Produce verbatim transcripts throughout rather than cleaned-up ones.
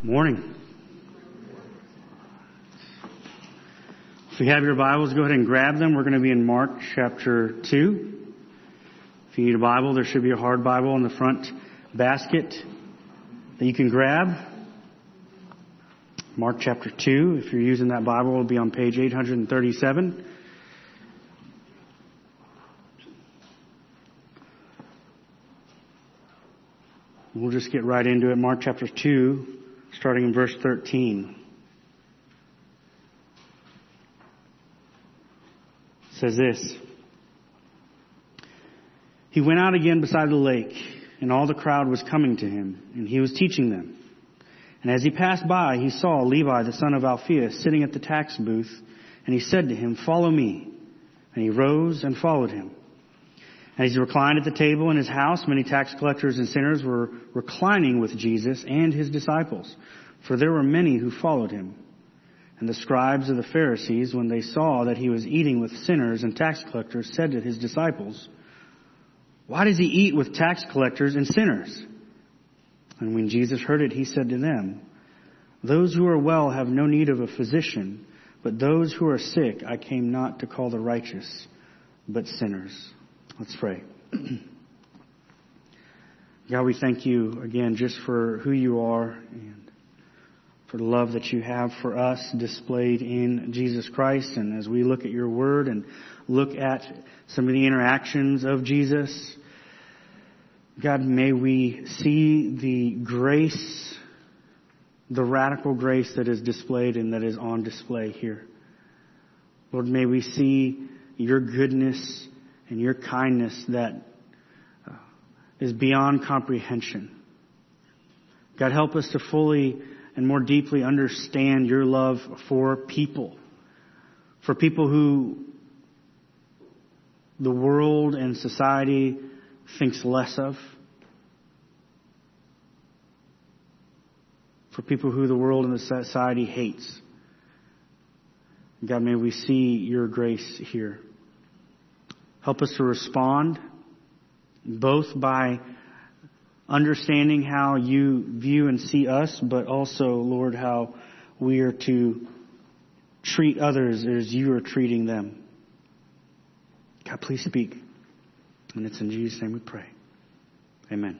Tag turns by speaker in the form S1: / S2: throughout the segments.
S1: Morning. If you have your Bibles, go ahead and grab them. We're going to be in Mark chapter two. If you need a Bible, there should be a hard Bible in the front basket that you can grab. Mark chapter two. If you're using that Bible, it will be on page eight thirty-seven. We'll just get right into it. Mark chapter two. Starting in verse thirteen. It says this. He went out again beside the lake, and all the crowd was coming to him, and he was teaching them. And as he passed by, he saw Levi, the son of Alphaeus, sitting at the tax booth, and he said to him, "Follow me." And he rose and followed him. And as he reclined at the table in his house, many tax collectors and sinners were reclining with Jesus and his disciples, for there were many who followed him. And the scribes of the Pharisees, when they saw that he was eating with sinners and tax collectors, said to his disciples, "Why does he eat with tax collectors and sinners?" And when Jesus heard it, he said to them, "Those who are well have no need of a physician, but those who are sick I came not to call the righteous, but sinners." Let's pray. God, we thank you again just for who you are and for the love that you have for us displayed in Jesus Christ. And as we look at your word and look at some of the interactions of Jesus, God, may we see the grace, the radical grace that is displayed and that is on display here. Lord, may we see your goodness and your kindness that uh, is beyond comprehension. God, help us to fully and more deeply understand your love for people. For people who the world and society thinks less of. For people who the world and the society hates. God, may we see your grace here. Help us to respond both by understanding how you view and see us, but also, Lord, how we are to treat others as you are treating them. God, please speak. And it's in Jesus' name we pray. Amen.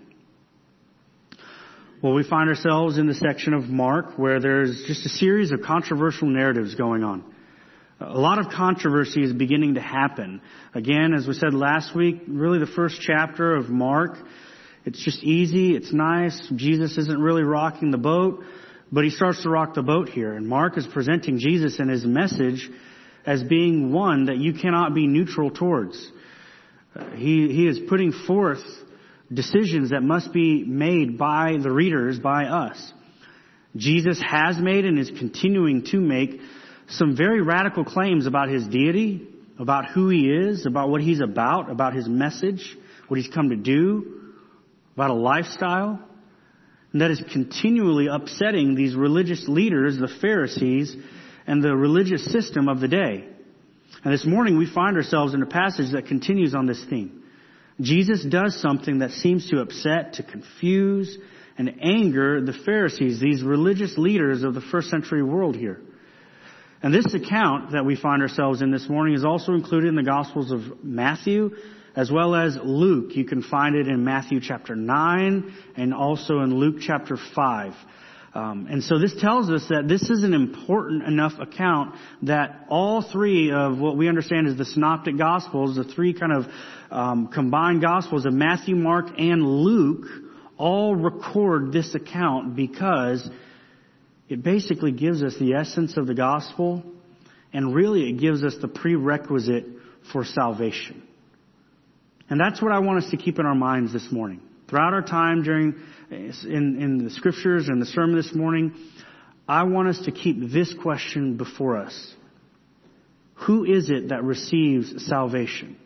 S1: Well, we find ourselves in the section of Mark where there's just a series of controversial narratives going on. A lot of controversy is beginning to happen. Again, as we said last week, really the first chapter of Mark, it's just easy, it's nice. Jesus isn't really rocking the boat, but he starts to rock the boat here. And Mark is presenting Jesus and his message as being one that you cannot be neutral towards. Uh, he, he is putting forth decisions that must be made by the readers, by us. Jesus has made and is continuing to make some very radical claims about his deity, about who he is, about what he's about, about his message, what he's come to do, about a lifestyle. And that is continually upsetting these religious leaders, the Pharisees, and the religious system of the day. And this morning we find ourselves in a passage that continues on this theme. Jesus does something that seems to upset, to confuse, and anger the Pharisees, these religious leaders of the first century world here. And this account that we find ourselves in this morning is also included in the Gospels of Matthew as well as Luke. You can find it in Matthew chapter nine and also in Luke chapter five. Um, and so this tells us that this is an important enough account that all three of what we understand as the Synoptic Gospels, the three kind of um, combined Gospels of Matthew, Mark, and Luke, all record this account because it basically gives us the essence of the gospel, and really it gives us the prerequisite for salvation. And that's what I want us to keep in our minds this morning. Throughout our time during in, in the scriptures and the sermon this morning, I want us to keep this question before us. Who is it that receives salvation?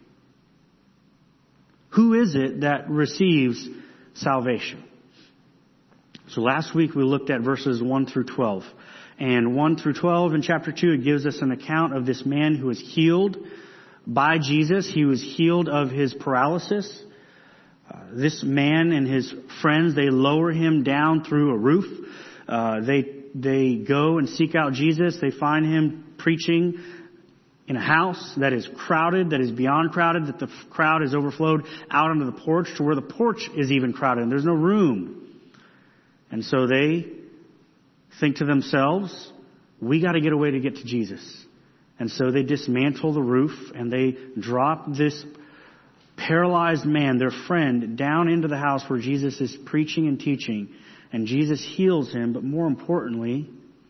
S1: Who is it that receives salvation? So last week we looked at verses one through twelve. And one through twelve in chapter two, it gives us an account of this man who was healed by Jesus. He was healed of his paralysis. Uh, this man and his friends, they lower him down through a roof. Uh, they, they go and seek out Jesus. They find him preaching in a house that is crowded, that is beyond crowded, that the crowd has overflowed out onto the porch to where the porch is even crowded and there's no room. And so they think to themselves, we got to get a way to get to Jesus. And so they dismantle the roof and they drop this paralyzed man, their friend, down into the house where Jesus is preaching and teaching. And Jesus heals him, but more importantly,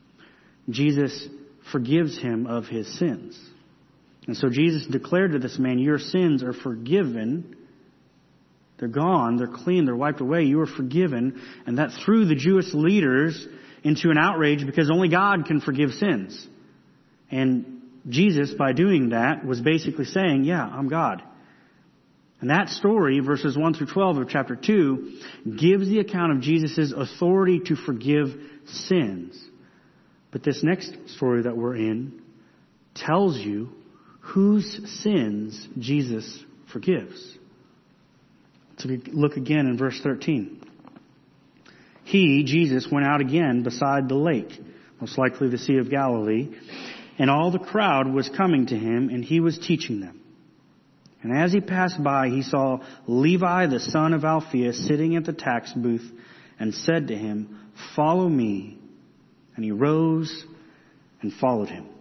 S1: Jesus forgives him of his sins. And so Jesus declared to this man, your sins are forgiven. They're gone. They're clean. They're wiped away. You are forgiven. And that threw the Jewish leaders into an outrage because only God can forgive sins. And Jesus, by doing that, was basically saying, yeah, I'm God. And that story, verses one through twelve of chapter two, gives the account of Jesus' authority to forgive sins. But this next story that we're in tells you whose sins Jesus forgives. So we look again in verse thirteen. He, Jesus, went out again beside the lake, most likely the Sea of Galilee, and all the crowd was coming to him, and he was teaching them. And as he passed by, he saw Levi, the son of Alphaeus, sitting at the tax booth, and said to him, follow me. And he rose and followed him.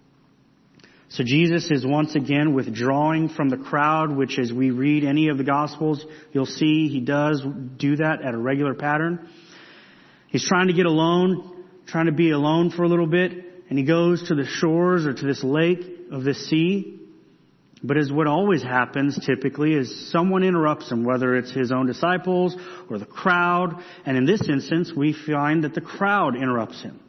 S1: So Jesus is once again withdrawing from the crowd, which as we read any of the Gospels, you'll see he does do that at a regular pattern. He's trying to get alone, trying to be alone for a little bit, and he goes to the shores or to this lake of the sea. But as what always happens typically is someone interrupts him, whether it's his own disciples or the crowd. And in this instance, we find that the crowd interrupts him.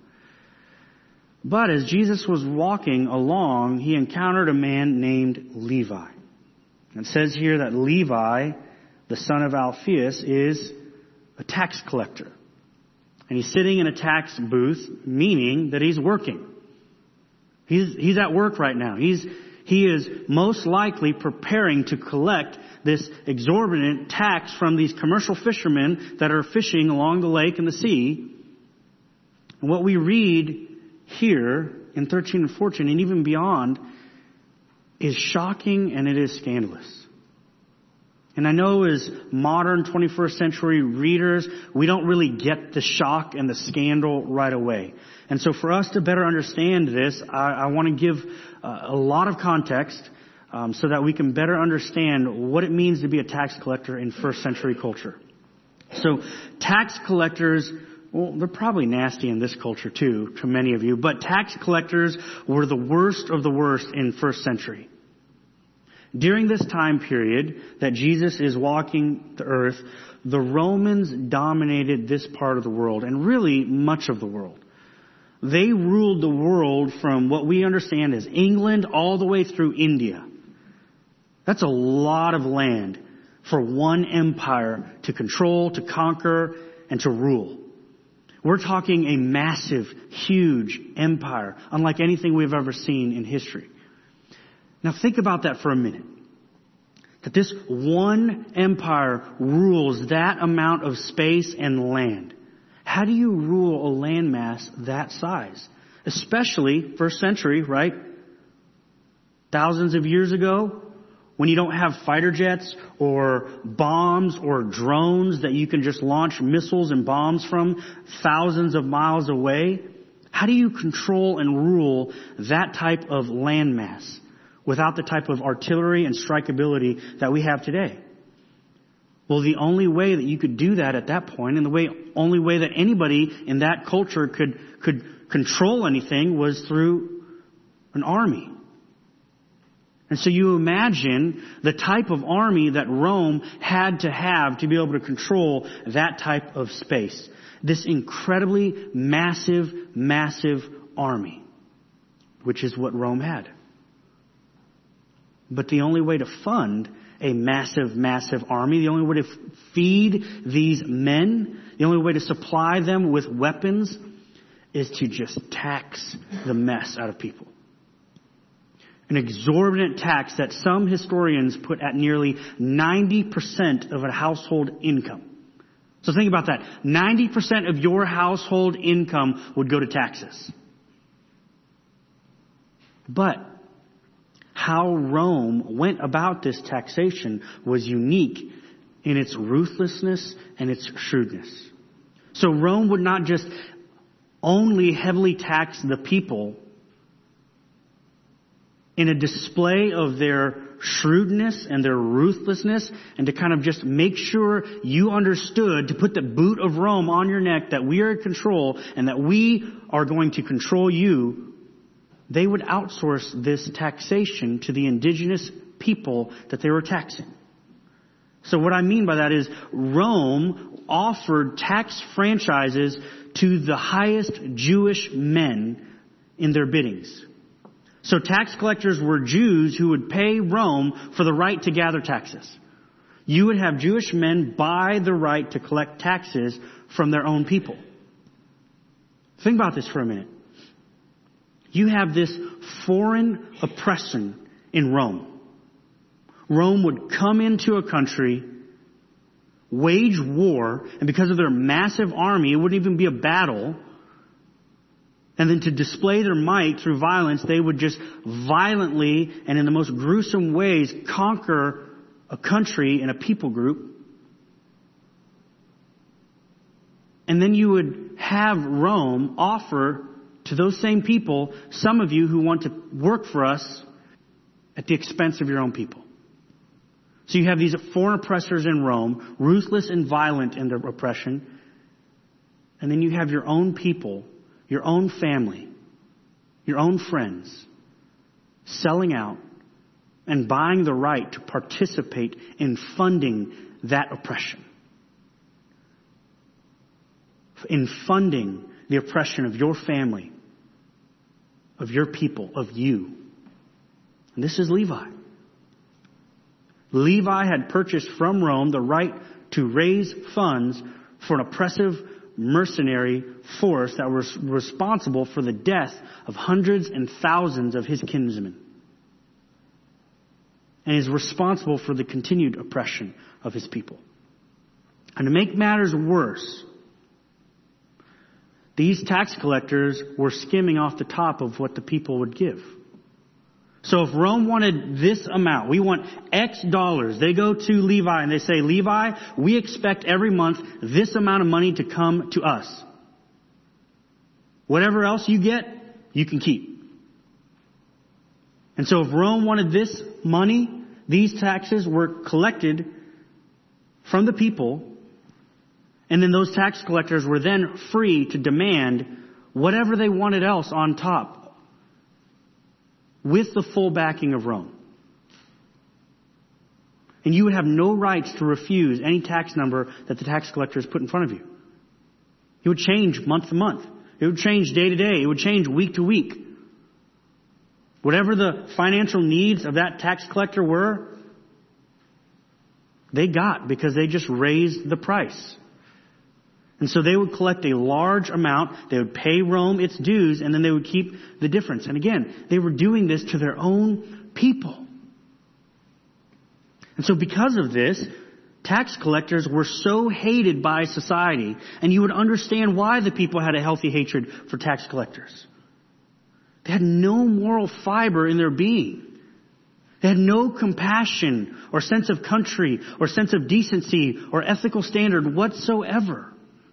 S1: But as Jesus was walking along, he encountered a man named Levi. It says here that Levi, the son of Alphaeus, is a tax collector. And he's sitting in a tax booth, meaning that he's working. He's, he's at work right now. He's, he is most likely preparing to collect this exorbitant tax from these commercial fishermen that are fishing along the lake and the sea. And what we read here in thirteen and fourteen and even beyond is shocking and it is scandalous. And I know as modern twenty-first century readers, we don't really get the shock and the scandal right away. And so for us to better understand this, I, I want to give uh, a lot of context um, so that we can better understand what it means to be a tax collector in first century culture. So tax collectors, well, they're probably nasty in this culture too, to many of you, but tax collectors were the worst of the worst in first century. During this time period that Jesus is walking the earth, the Romans dominated this part of the world and really much of the world. They ruled the world from what we understand as England all the way through India. That's a lot of land for one empire to control, to conquer, and to rule. We're talking a massive, huge empire, unlike anything we've ever seen in history. Now think about that for a minute. That this one empire rules that amount of space and land. How do you rule a landmass that size? Especially first century, right? Thousands of years ago, when you don't have fighter jets or bombs or drones that you can just launch missiles and bombs from thousands of miles away. How do you control and rule that type of landmass without the type of artillery and strikeability that we have today? Well, the only way that you could do that at that point, and the way, only way that anybody in that culture could, could control anything was through an army. And so you imagine the type of army that Rome had to have to be able to control that type of space. This incredibly massive, massive army, which is what Rome had. But the only way to fund a massive, massive army, the only way to feed these men, the only way to supply them with weapons is to just tax the mess out of people. An exorbitant tax that some historians put at nearly ninety percent of a household income. So think about that. ninety percent of your household income would go to taxes. But how Rome went about this taxation was unique in its ruthlessness and its shrewdness. So Rome would not just only heavily tax the people in a display of their shrewdness and their ruthlessness, and to kind of just make sure you understood, to put the boot of Rome on your neck, that we are in control and that we are going to control you. They would outsource this taxation to the indigenous people that they were taxing. So what I mean by that is Rome offered tax franchises to the highest Jewish men in their biddings. So tax collectors were Jews who would pay Rome for the right to gather taxes. You would have Jewish men buy the right to collect taxes from their own people. Think about this for a minute. You have this foreign oppression in Rome. Rome would come into a country, wage war, and because of their massive army, it wouldn't even be a battle. And then to display their might through violence, they would just violently and in the most gruesome ways conquer a country and a people group. And then you would have Rome offer to those same people, some of you who want to work for us at the expense of your own people. So you have these foreign oppressors in Rome, ruthless and violent in their oppression. And then you have your own people, your own family, your own friends, selling out and buying the right to participate in funding that oppression. In funding the oppression of your family, of your people, of you. And this is Levi. Levi had purchased from Rome the right to raise funds for an oppressive mercenary force that was responsible for the death of hundreds and thousands of his kinsmen. And is responsible for the continued oppression of his people. And to make matters worse, these tax collectors were skimming off the top of what the people would give. So if Rome wanted this amount, we want X dollars, they go to Levi and they say, Levi, we expect every month this amount of money to come to us. Whatever else you get, you can keep. And so if Rome wanted this money, these taxes were collected from the people. And then those tax collectors were then free to demand whatever they wanted else on top, with the full backing of Rome. And you would have no rights to refuse any tax number that the tax collectors put in front of you. It would change month to month. It would change day to day. It would change week to week. Whatever the financial needs of that tax collector were, they got because they just raised the price. And so they would collect a large amount, they would pay Rome its dues, and then they would keep the difference. And again, they were doing this to their own people. And so because of this, tax collectors were so hated by society, and you would understand why the people had a healthy hatred for tax collectors. They had no moral fiber in their being. They had no compassion or sense of country or sense of decency or ethical standard whatsoever.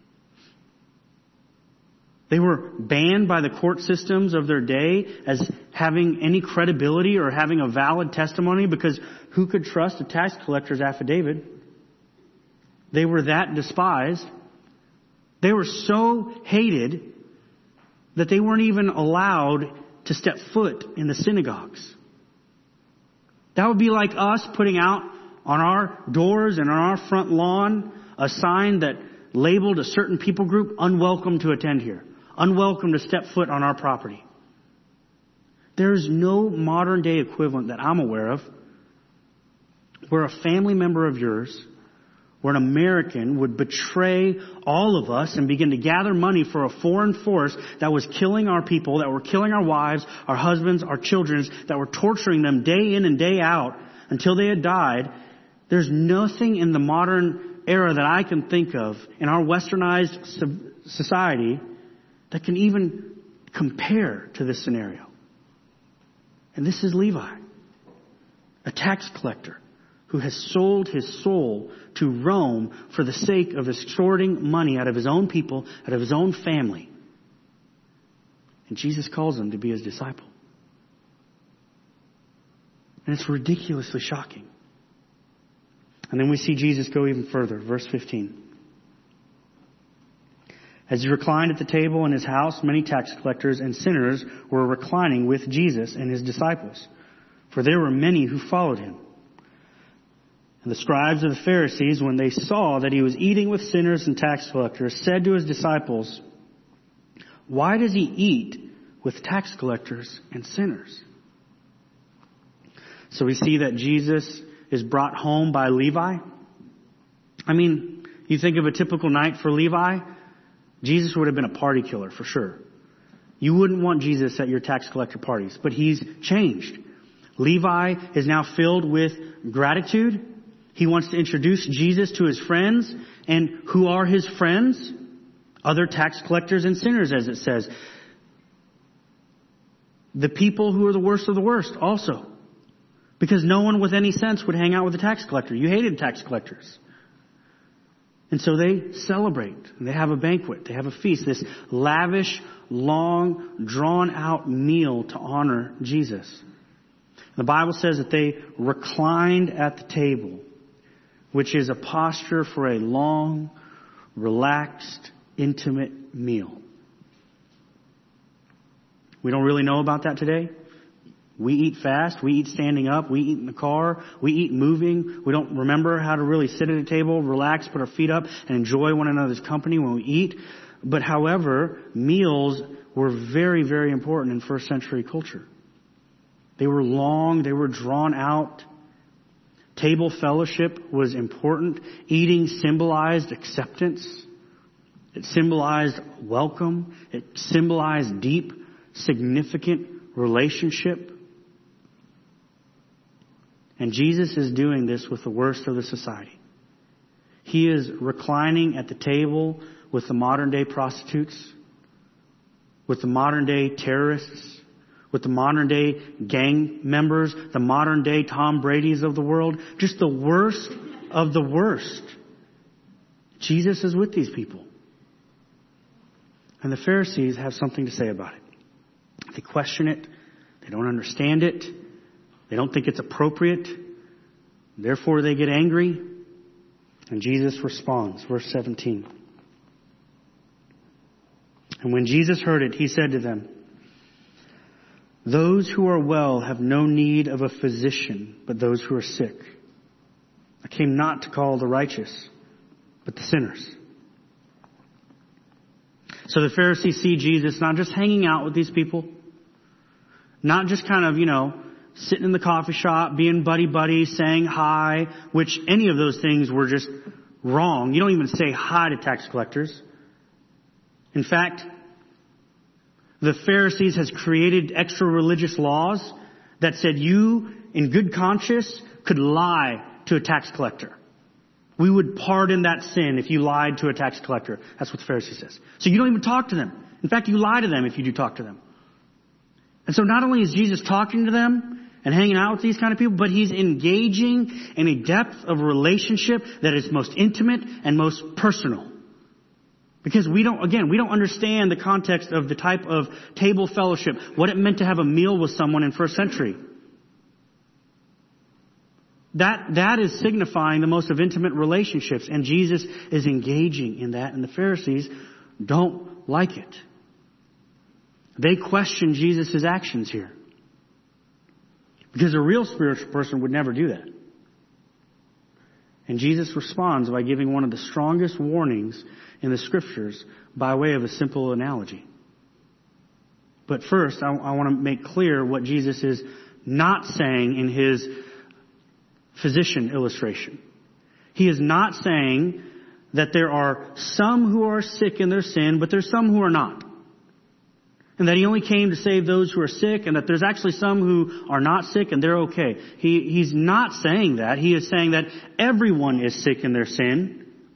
S1: They were banned by the court systems of their day as having any credibility or having a valid testimony, because who could trust a tax collector's affidavit? They were that despised. They were so hated that they weren't even allowed to step foot in the synagogues. That would be like us putting out on our doors and on our front lawn a sign that labeled a certain people group unwelcome to attend here. Unwelcome to step foot on our property. There is no modern day equivalent that I'm aware of where a family member of yours, where an American would betray all of us and begin to gather money for a foreign force that was killing our people, that were killing our wives, our husbands, our children, that were torturing them day in and day out until they had died. There's nothing in the modern era that I can think of in our westernized society that can even compare to this scenario. And this is Levi, a tax collector who has sold his soul to Rome for the sake of extorting money out of his own people, out of his own family. And Jesus calls him to be his disciple. And it's ridiculously shocking. And then we see Jesus go even further. Verse fifteen. As he reclined at the table in his house, many tax collectors and sinners were reclining with Jesus and his disciples, for there were many who followed him. And the scribes of the Pharisees, when they saw that he was eating with sinners and tax collectors, said to his disciples, "Why does he eat with tax collectors and sinners?" So we see that Jesus is brought home by Levi. I mean, you think of a typical night for Levi, Jesus would have been a party killer for sure. You wouldn't want Jesus at your tax collector parties, but he's changed. Levi is now filled with gratitude. He wants to introduce Jesus to his friends. And who are his friends? Other tax collectors and sinners, as it says. The people who are the worst of the worst also. Because no one with any sense would hang out with a tax collector. You hated tax collectors. And so they celebrate. They have a banquet. They have a feast. This lavish, long, drawn-out meal to honor Jesus. The Bible says that they reclined at the table, which is a posture for a long, relaxed, intimate meal. We don't really know about that today. We eat fast. We eat standing up. We eat in the car. We eat moving. We don't remember how to really sit at a table, relax, put our feet up, and enjoy one another's company when we eat. But however, meals were very, very important in first century culture. They were long. They were drawn out. Table fellowship was important. Eating symbolized acceptance. It symbolized welcome. It symbolized deep, significant relationship. And Jesus is doing this with the worst of the society. He is reclining at the table with the modern day prostitutes, with the modern day terrorists, with the modern day gang members, the modern day Tom Brady's of the world, just the worst of the worst. Jesus is with these people. And the Pharisees have something to say about it. They question it. They don't understand it. They don't think it's appropriate. Therefore, they get angry. And Jesus responds. Verse seventeen. And when Jesus heard it, he said to them, "Those who are well have no need of a physician, but those who are sick. I came not to call the righteous, but the sinners." So the Pharisees see Jesus not just hanging out with these people, not just kind of, you know, sitting in the coffee shop, being buddy-buddy, saying hi, which any of those things were just wrong. You don't even say hi to tax collectors. In fact, the Pharisees has created extra religious laws that said you, in good conscience, could lie to a tax collector. We would pardon that sin if you lied to a tax collector. That's what the Pharisee says. So you don't even talk to them. In fact, you lie to them if you do talk to them. And so not only is Jesus talking to them and hanging out with these kind of people, but he's engaging in a depth of relationship that is most intimate and most personal. Because we don't, again, we don't understand the context of the type of table fellowship, what it meant to have a meal with someone in first century. That, that is signifying the most of intimate relationships, and Jesus is engaging in that, and the Pharisees don't like it. They question Jesus' actions here. Because a real spiritual person would never do that. And Jesus responds by giving one of the strongest warnings in the Scriptures by way of a simple analogy. But first, I, I want to make clear what Jesus is not saying in his physician illustration. He is not saying that there are some who are sick in their sin, but there's some who are not. And that he only came to save those who are sick, and that there's actually some who are not sick and they're okay. He, he's not saying that. He is saying that everyone is sick in their sin,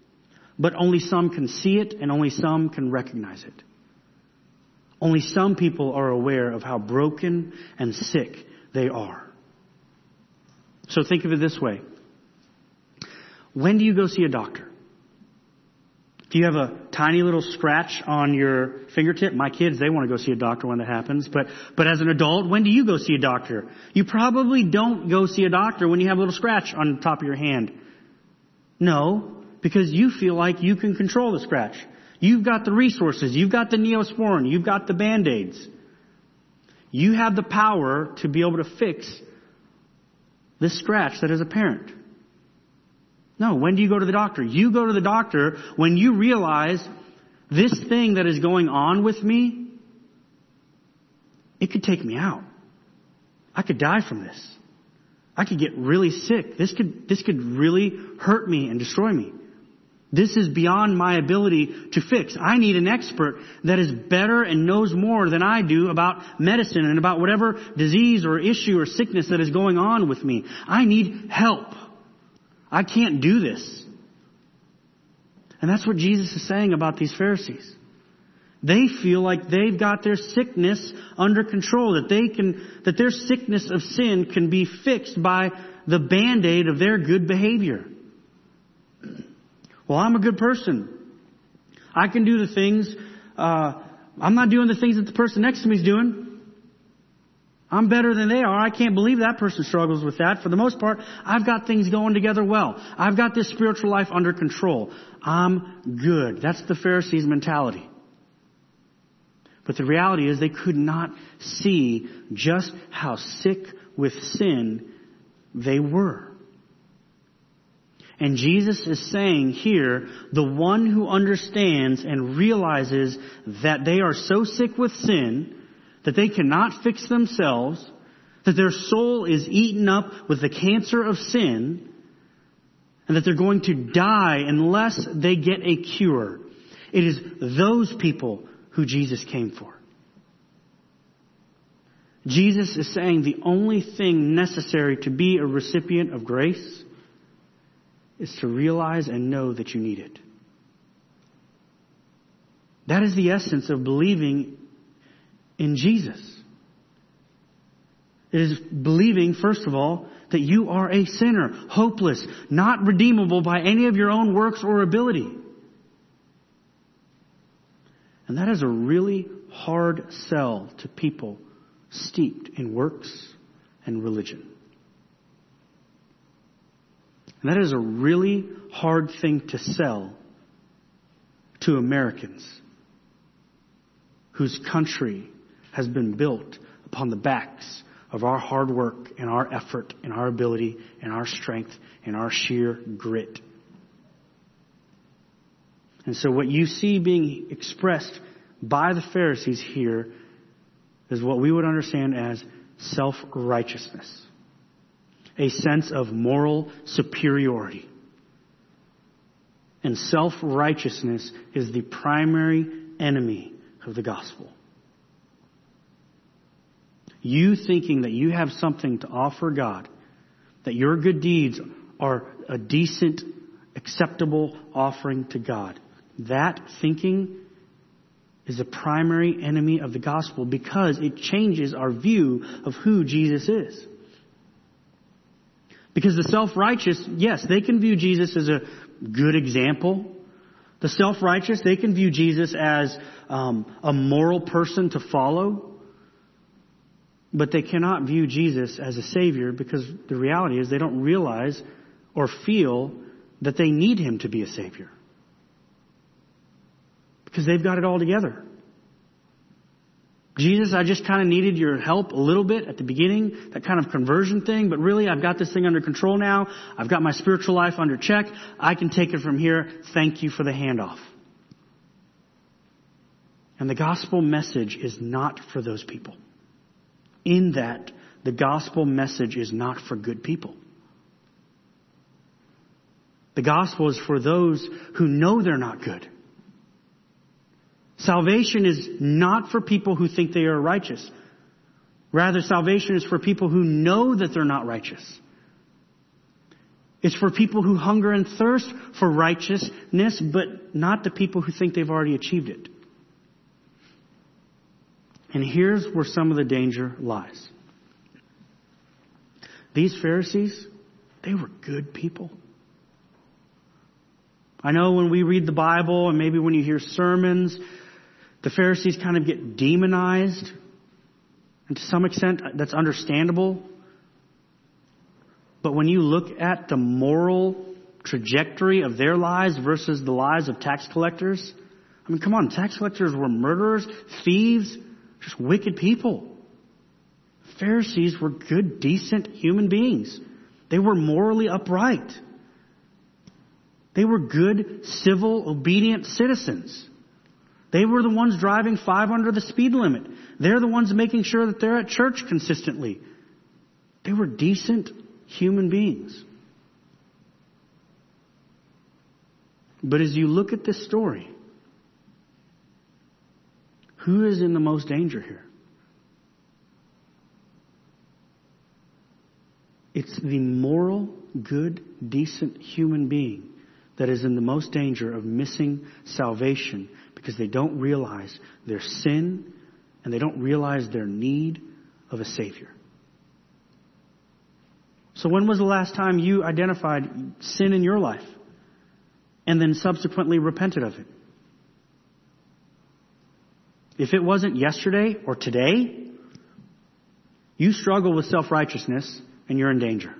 S1: but only some can see it and only some can recognize it. Only some people are aware of how broken and sick they are. So think of it this way. When do you go see a doctor? Do you have a tiny little scratch on your fingertip? My kids, they want to go see a doctor when that happens. But, but as an adult, when do you go see a doctor? You probably don't go see a doctor when you have a little scratch on the top of your hand. No, because you feel like you can control the scratch. You've got the resources. You've got the Neosporin. You've got the Band-Aids. You have the power to be able to fix this scratch that is apparent. No, when do you go to the doctor? You go to the doctor when you realize this thing that is going on with me, it could take me out. I could die from this. I could get really sick. This could, this could really hurt me and destroy me. This is beyond my ability to fix. I need an expert that is better and knows more than I do about medicine and about whatever disease or issue or sickness that is going on with me. I need help. I can't do this. And that's what Jesus is saying about these Pharisees. They feel like they've got their sickness under control, that they can, that their sickness of sin can be fixed by the Band-Aid of their good behavior. Well, I'm a good person. I can do the things, uh, I'm not doing the things that the person next to me is doing. I'm better than they are. I can't believe that person struggles with that. For the most part, I've got things going together well. I've got this spiritual life under control. I'm good. That's the Pharisees' mentality. But the reality is they could not see just how sick with sin they were. And Jesus is saying here, the one who understands and realizes that they are so sick with sin that they cannot fix themselves, that their soul is eaten up with the cancer of sin, and that they're going to die unless they get a cure. It is those people who Jesus came for. Jesus is saying the only thing necessary to be a recipient of grace is to realize and know that you need it. That is the essence of believing in Jesus. It is believing, first of all, that you are a sinner, hopeless, not redeemable by any of your own works or ability. And that is a really hard sell to people steeped in works and religion. And that is a really hard thing to sell to Americans whose country has been built upon the backs of our hard work and our effort and our ability and our strength and our sheer grit. And so what you see being expressed by the Pharisees here is what we would understand as self-righteousness. A sense of moral superiority. And self-righteousness is the primary enemy of the gospel. You thinking that you have something to offer God, that your good deeds are a decent, acceptable offering to God. That thinking is a primary enemy of the gospel because it changes our view of who Jesus is. Because the self-righteous, yes, they can view Jesus as a good example. The self-righteous, they can view Jesus as um, a moral person to follow. But they cannot view Jesus as a Savior because the reality is they don't realize or feel that they need Him to be a Savior. Because they've got it all together. Jesus, I just kind of needed your help a little bit at the beginning, that kind of conversion thing, but really I've got this thing under control now. I've got my spiritual life under check. I can take it from here. Thank you for the handoff. And the gospel message is not for those people. In that, the gospel message is not for good people. The gospel is for those who know they're not good. Salvation is not for people who think they are righteous. Rather, salvation is for people who know that they're not righteous. It's for people who hunger and thirst for righteousness, but not the people who think they've already achieved it. And here's where some of the danger lies. These Pharisees, they were good people. I know when we read the Bible and maybe when you hear sermons, the Pharisees kind of get demonized. And to some extent, that's understandable. But when you look at the moral trajectory of their lives versus the lives of tax collectors, I mean, come on, tax collectors were murderers, thieves, just wicked people. Pharisees were good, decent human beings. They were morally upright. They were good, civil, obedient citizens. They were the ones driving five under the speed limit. They're the ones making sure that they're at church consistently. They were decent human beings. But as you look at this story, who is in the most danger here? It's the moral, good, decent human being that is in the most danger of missing salvation because they don't realize their sin and they don't realize their need of a Savior. So when was the last time you identified sin in your life and then subsequently repented of it? If it wasn't yesterday or today, you struggle with self-righteousness and you're in danger.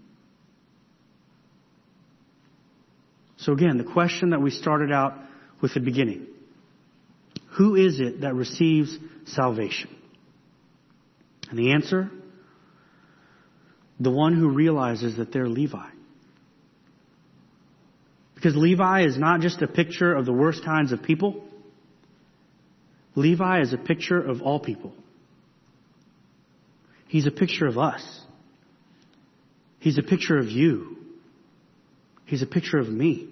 S1: So again, the question that we started out with at the beginning. Who is it that receives salvation? And the answer? The one who realizes that they're Levi. Because Levi is not just a picture of the worst kinds of people. Levi is a picture of all people. He's a picture of us. He's a picture of you. He's a picture of me.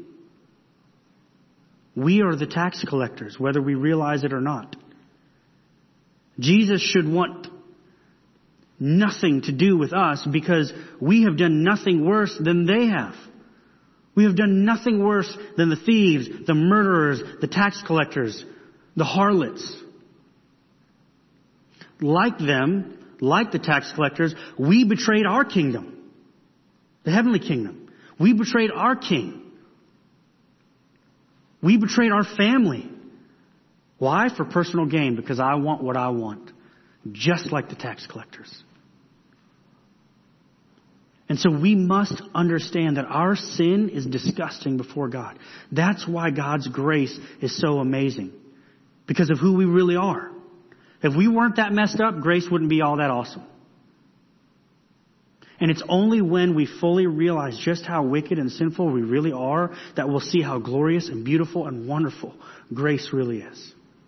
S1: We are the tax collectors, whether we realize it or not. Jesus should want nothing to do with us because we have done nothing worse than they have. We have done nothing worse than the thieves, the murderers, the tax collectors, the harlots. Like them, like the tax collectors, we betrayed our kingdom, the heavenly kingdom. We betrayed our king. We betrayed our family. Why? For personal gain, because I want what I want, just like the tax collectors. And so we must understand that our sin is disgusting before God. That's why God's grace is so amazing, because of who we really are. If we weren't that messed up, grace wouldn't be all that awesome. And it's only when we fully realize just how wicked and sinful we really are that we'll see how glorious and beautiful and wonderful grace really is.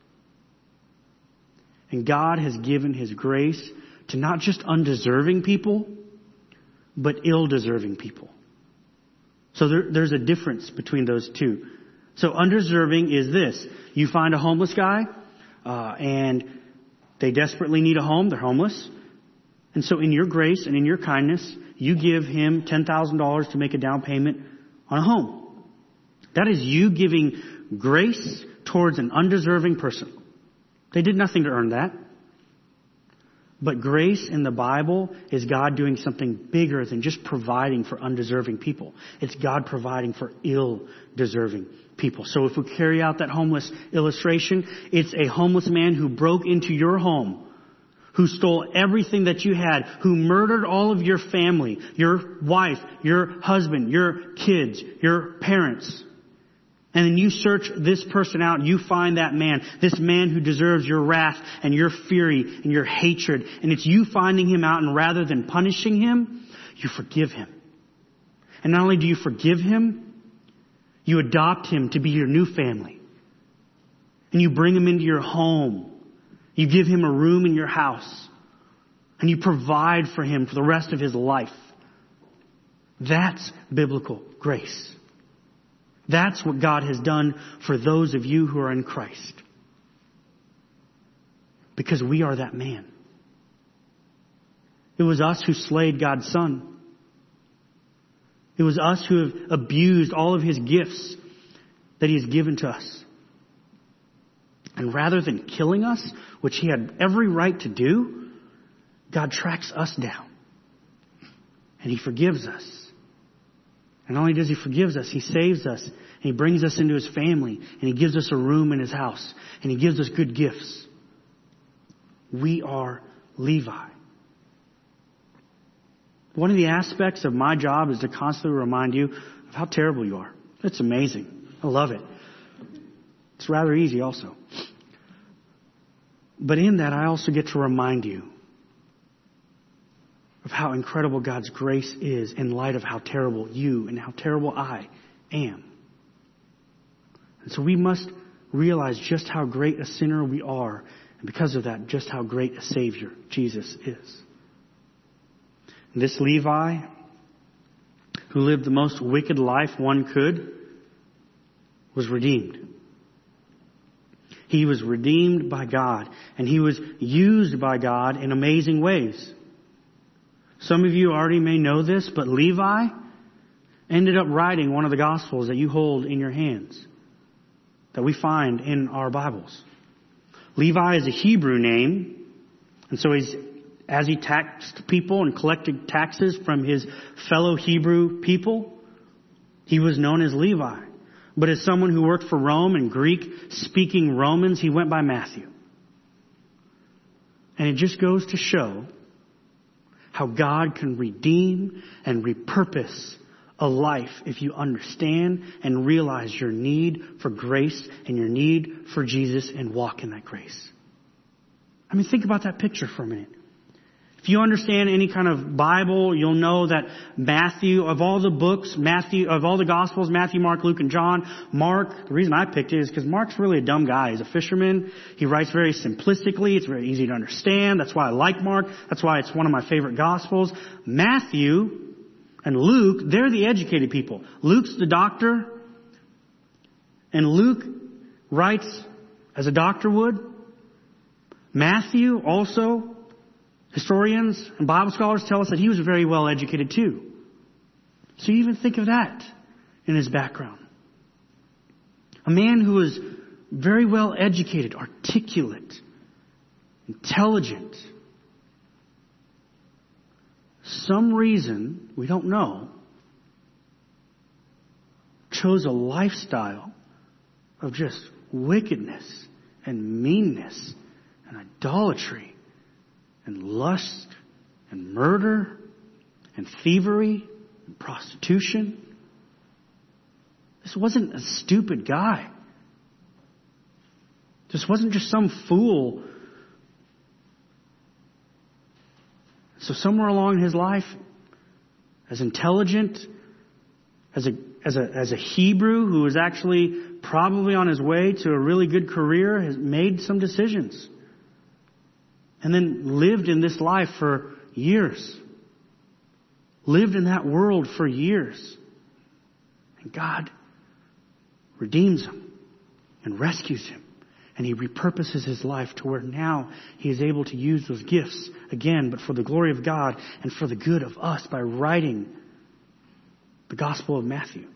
S1: And God has given His grace to not just undeserving people, but ill-deserving people. So there, there's a difference between those two. So undeserving is this. You find a homeless guy, uh, and they desperately need a home. They're homeless. And so in your grace and in your kindness, you give him ten thousand dollars to make a down payment on a home. That is you giving grace towards an undeserving person. They did nothing to earn that. But grace in the Bible is God doing something bigger than just providing for undeserving people. It's God providing for ill-deserving people. So if we carry out that homeless illustration, it's a homeless man who broke into your home, who stole everything that you had, who murdered all of your family, your wife, your husband, your kids, your parents. And then you search this person out and you find that man, this man who deserves your wrath and your fury and your hatred. And it's you finding him out, and rather than punishing him, you forgive him. And not only do you forgive him, you adopt him to be your new family. And you bring him into your home. You give him a room in your house. And you provide for him for the rest of his life. That's biblical grace. That's what God has done for those of you who are in Christ. Because we are that man. It was us who slayed God's Son. It was us who have abused all of His gifts that He has given to us. And rather than killing us, which He had every right to do, God tracks us down. And He forgives us. And not only does He forgive us, He saves us. And He brings us into His family. And He gives us a room in His house. And He gives us good gifts. We are Levi. One of the aspects of my job is to constantly remind you of how terrible you are. It's amazing. I love it. It's rather easy also. But in that, I also get to remind you of how incredible God's grace is in light of how terrible you and how terrible I am. And so we must realize just how great a sinner we are. And because of that, just how great a Savior Jesus is. This Levi, who lived the most wicked life one could, was redeemed. He was redeemed by God, and he was used by God in amazing ways. Some of you already may know this, but Levi ended up writing one of the Gospels that you hold in your hands, that we find in our Bibles. Levi is a Hebrew name, and so he's as he taxed people and collected taxes from his fellow Hebrew people, he was known as Levi. But as someone who worked for Rome and Greek-speaking Romans, he went by Matthew. And it just goes to show how God can redeem and repurpose a life if you understand and realize your need for grace and your need for Jesus and walk in that grace. I mean, think about that picture for a minute. If you understand any kind of Bible, you'll know that Matthew, of all the books, Matthew, of all the Gospels, Matthew, Mark, Luke, and John, Mark, the reason I picked it is because Mark's really a dumb guy. He's a fisherman. He writes very simplistically. It's very easy to understand. That's why I like Mark. That's why it's one of my favorite Gospels. Matthew and Luke, they're the educated people. Luke's the doctor. And Luke writes as a doctor would. Matthew also, historians and Bible scholars tell us that he was very well educated too. So you even think of that in his background. A man who was very well educated, articulate, intelligent. Some reason, we don't know, chose a lifestyle of just wickedness and meanness and idolatry and lust and murder and thievery and prostitution. This wasn't a stupid guy. This wasn't just some fool. So somewhere along his life, as intelligent, as a as a as a Hebrew who was actually probably on his way to a really good career, has made some decisions. And then lived in this life for years. Lived in that world for years. And God redeems him and rescues him. And He repurposes his life to where now he is able to use those gifts again, but for the glory of God and for the good of us by writing the Gospel of Matthew.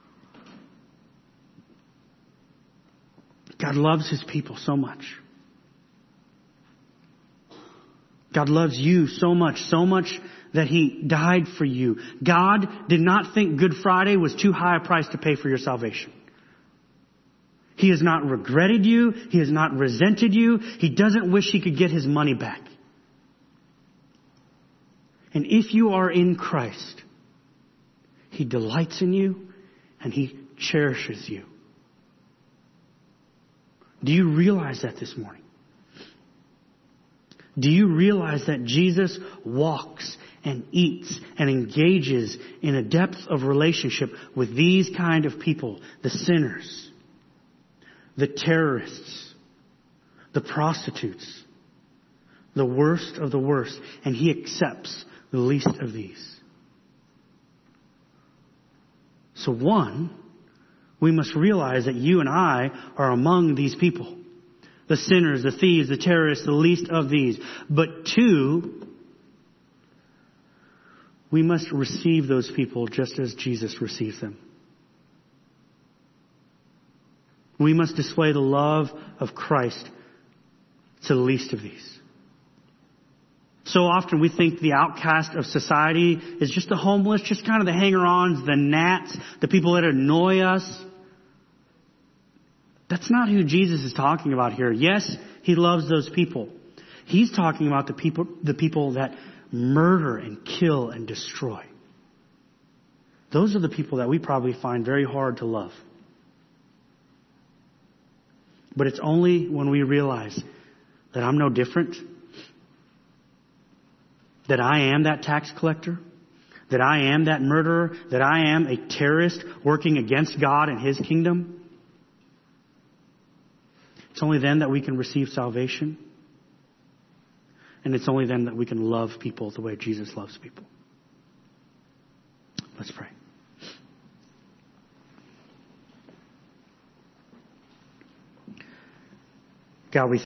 S1: God loves His people so much. God loves you so much, so much that He died for you. God did not think Good Friday was too high a price to pay for your salvation. He has not regretted you. He has not resented you. He doesn't wish He could get His money back. And if you are in Christ, He delights in you and He cherishes you. Do you realize that this morning? Do you realize that Jesus walks and eats and engages in a depth of relationship with these kind of people, the sinners, the terrorists, the prostitutes, the worst of the worst, and He accepts the least of these? So one, we must realize that you and I are among these people. The sinners, the thieves, the terrorists, the least of these. But two, we must receive those people just as Jesus receives them. We must display the love of Christ to the least of these. So often we think the outcast of society is just the homeless, just kind of the hanger-ons, the gnats, the people that annoy us. That's not who Jesus is talking about here. Yes, He loves those people. He's talking about the people, the people that murder and kill and destroy. Those are the people that we probably find very hard to love. But it's only when we realize that I'm no different, that I am that tax collector, that I am that murderer, that I am a terrorist working against God and His kingdom. It's only then that we can receive salvation. And it's only then that we can love people the way Jesus loves people. Let's pray. God, we